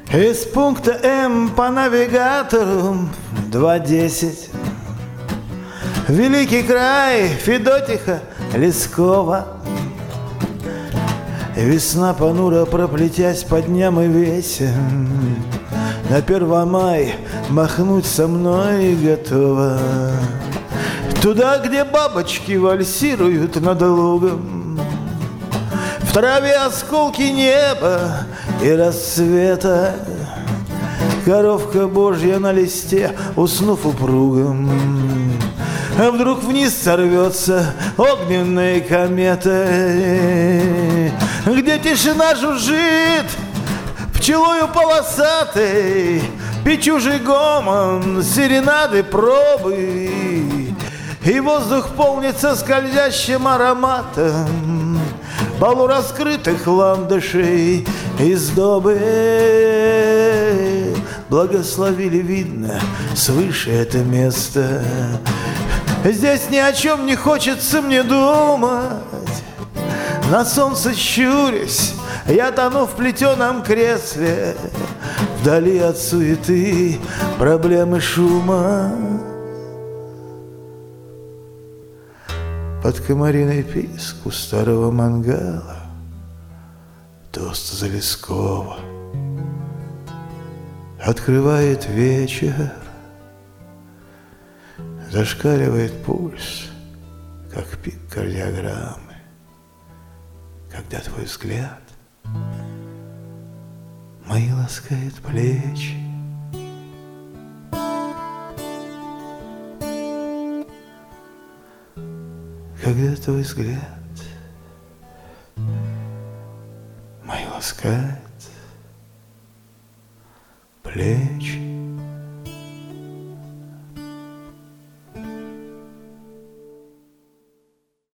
Из пункта М по навигатору 2:10. Великий край Федотиха Лескова. Весна понуро проплетясь по дням и весен, на 1 мая махнуть со мной готова. Туда, где бабочки вальсируют над лугом, в траве осколки неба и рассвета. Коровка Божья на листе, уснув упругом, а вдруг вниз сорвется огненная комета, где тишина жужжит пчелою полосатой, печужий гомон, серенады, пробы, и воздух полнится скользящим ароматом полураскрытых ландышей из добы. Благословили, видно, свыше это место. Здесь ни о чем не хочется мне думать. На солнце щурясь, я тону в плетеном кресле, вдали от суеты, проблем и шума. Под комариный писк у старого мангала тост за Лескова открывает вечер. Зашкаливает пульс, как пик кардиограммы, когда твой взгляд мои ласкает плечи. Когда твой взгляд мои ласкает плечи.